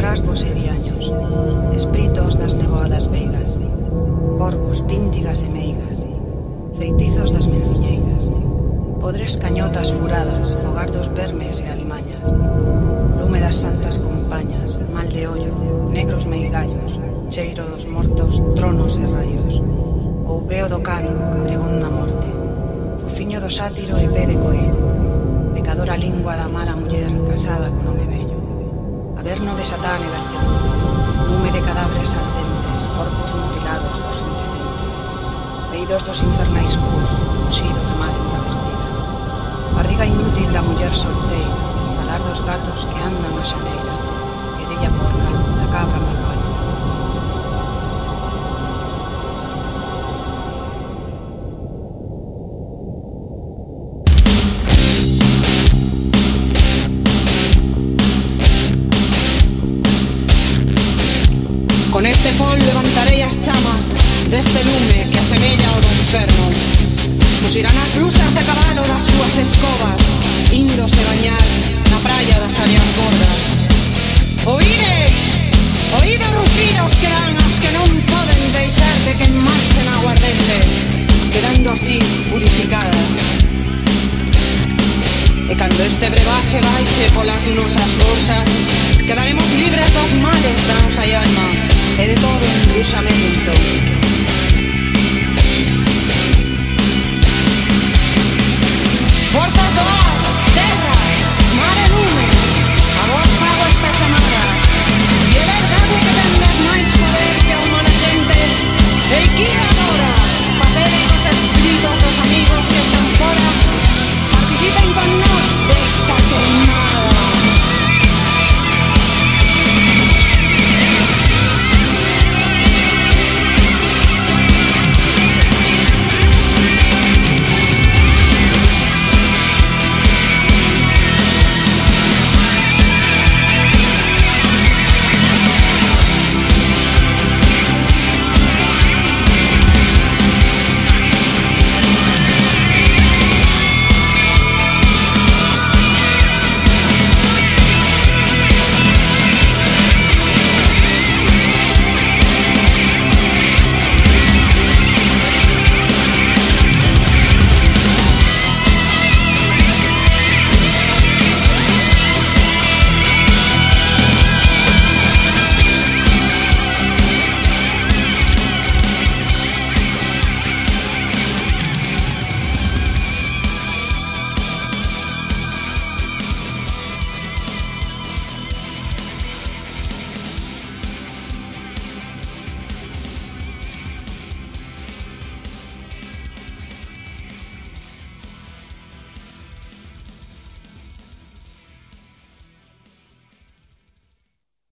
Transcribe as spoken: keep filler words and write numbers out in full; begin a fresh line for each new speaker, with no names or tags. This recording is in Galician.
trasgos e diaños, espritos das neboadas veigas, corvos, píntigas e meigas, feitizos das menciñeiras, podres cañotas furadas, fogar dos vermes e alimañas, lume das santas compañas, mal de ollo, negros meigallos, cheiro dos mortos, tronos e raios, ou veo do cano, pregón na morte, fuciño do sátiro e pé de coelho, pecadora lingua da mala muller casada con home vello, averno de Satán e Belcebú, lume de cadáveres ardentes, corpos mutilados dos indecentes, veidos dos infernais cus, uxido de mal entravestida, barriga inútil da muller solteira, falar dos gatos que andan a xaneira, e della porca da cabra mal parida.
Con este fol levantarei as chamas deste lume que asemella ao do inferno. Fuxirán as brusas a cabalo das súas escobas, índose bañar na praia das áreas gordas. Oíde, oíde os ruxidos que dan as que non poden deixar de queimarse na aguardente, quedando así purificadas. E cando este brebaxe baixe polas nosas forzas, quedaremos libres dos males da nosa alma e de todo embruxamento.